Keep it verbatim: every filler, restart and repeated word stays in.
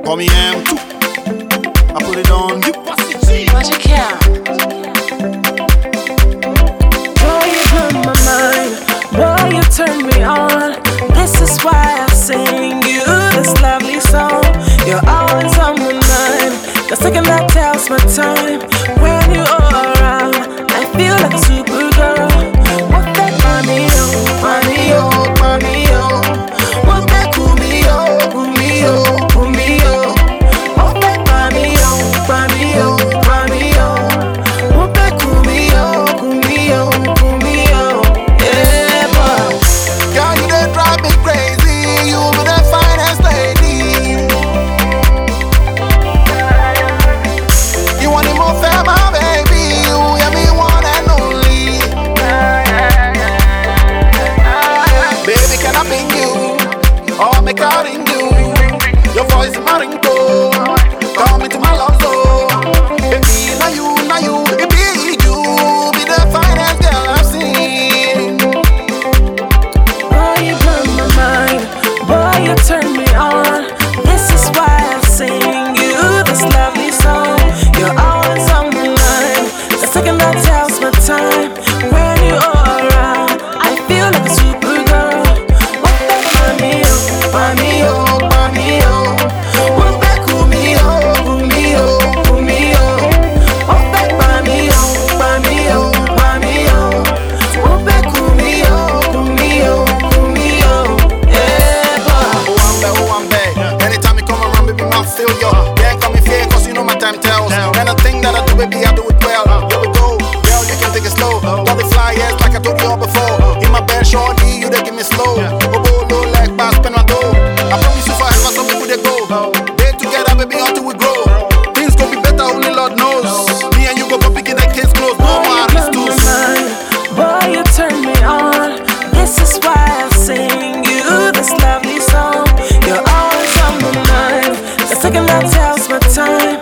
Call me M two. I put it on you. Magic Cam. Boy, you blow my mind. Boy, you turn me on. This is why I sing you this lovely song. You're always on my mind. The second that tells my time. When you are around, I feel like a supergirl. What that mommy, oh, mommy, oh, mommy, oh. What that cool me, oh, cool me, oh, cool me, oh. What that mommy, oh, mommy, oh, mommy, oh. What that cool me, oh, cool me, oh, cool me, oh. Yeah, boy. Girl, you done drive me crazy. You be the finest lady. You want it more fair, my baby. You are me one and only. Baby, can I ping you? Or make out in you? Your voice is my ringtone. Come into my love zone. Baby, now you, now you, it be you. Be the finest girl I've seen. Boy, you blow my mind. Boy, you turn me on. This is why I sing you this lovely song. You're always on my mind. The second that tells my time. When you are around, I feel like a supergirl. What that mommy, oh, mommy, oh, mommy, oh. What that cool me, oh, cool me, oh, cool me, oh. What that mommy, oh, mommy, oh, mommy, oh. What that cool me, oh, cool me, oh, cool me, oh. Yeah, boy. Oh, I'm bad, oh, I'm bad. Anytime you come around, baby, I feel you. Yeah, call me fair, cause you know my time tells. And the thing that I do, baby, I do it well. Here we go, girl, you can take it slow. Don't be fly, yes, like I told you all before. In my bed, shorty, you they give me slow. Oh, oh, low, like bass, spend my dough. I promise you forever, so people they go. They together, baby, until we grow. Things gon' be better, only Lord knows. Me and you go for picking that case close. No more Boy, risk you blow too. my mind. Boy, you turn me on. This is why I sing you this lovely song. You're always on my mind. The second that tells my time.